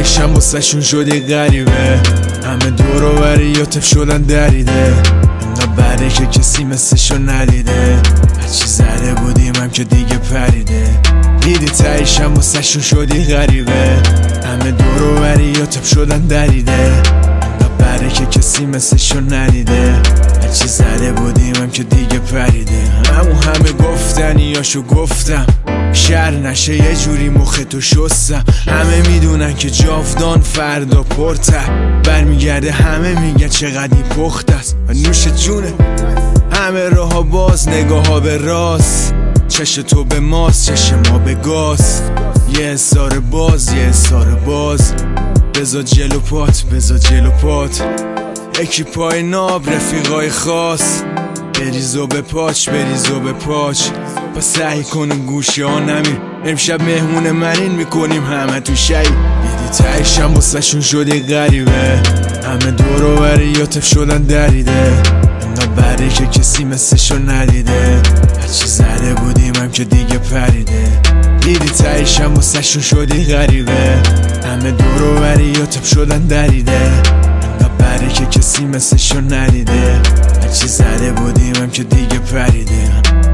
تایشم واسه شون شدی غریبه، همه دور و بریاتف شدن دریده، انقدر بده که کسی مثلشو ندیده، هرچی زده بودیم هم که دیگه پریده. دیدی تایشم واسه شون شدی غریبه، همه دور و بریاتف شدن دریده، انقدر بده که کسی مثلشو ندیده، هرچی زده بودیم هم که دیگه پریده. همه گفتنیاشو گفتم شر نشه یه جوری مخ تو شستم، همه میدونن که جاودان فردا پرته برمیگرده، همه میگن چقدر این پخت است و نوش جونه. همه راه ها باز، نگاه ها به راست، چش تو به ماست، چش ما به گاز، یه احسار باز، یه احسار باز، بذار جلو پات، بذار جلو پات، یکی پای ناب رفیقای خاص، بریزو به پاچ، بریزو به پاچ، پس سعی کنیم گوشه ها نمیر، امشب مهمون منین میکنیم همه تو شایی. دیدی تایشم واسه شون شدی غریبه، همه دور و بریاتف شدن دریده، انقدر بده که کسی مثلشو ندیده، هرچی زده بودیم هم که دیگه پریده. دیدی تایشم واسه شون شدی غریبه، همه دور و بریاتف شدن دریده، بده که کسی مثلشو ندیده، هرچی زده بودیم هم که دیگه پریده.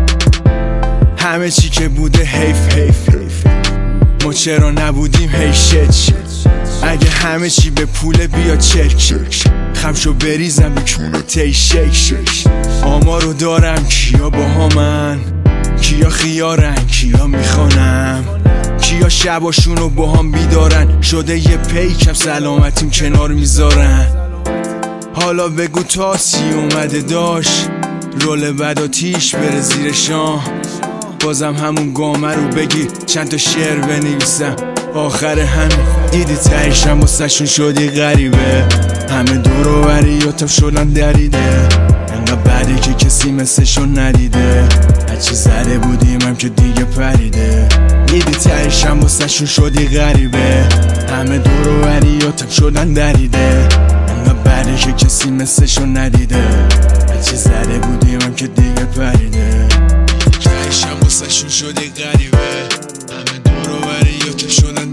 همه چی که بوده حیف حیف حیف، ما چرا نبودیم هی شت، اگه همه چی به پول بیا چک، خمشو بریزم بکونه تی شک، آمارو دارم کیا با من، کیا خیارن، کیا میخوانم، کیا شباشونو با هم بیدارن، شده یه پیکم سلامتیم کنار میذارن. حالا بگو تاسی اومده داشت، رول بد آتیش بره زیر شاه، بازم همون گامه رو بگیر چند تا شعر بنویسم آخر همین. دیدی تایشم واسه شون شدی غریبه، همه دور و بریاتف شدن دریده، انقدر بده که کسی مثلشو ندیده، هرچی زده بودیم هم که دیگه پریده. دیدی تایشم واسه شون شدی غریبه، همه دور و بریاتف شدن دریده، بده که کسی مثلشو ندیده، هرچی زده بودیم هم که دیگه پریده. تایشم واسه شون شدی غریبه، همه دور و بریاتف شدن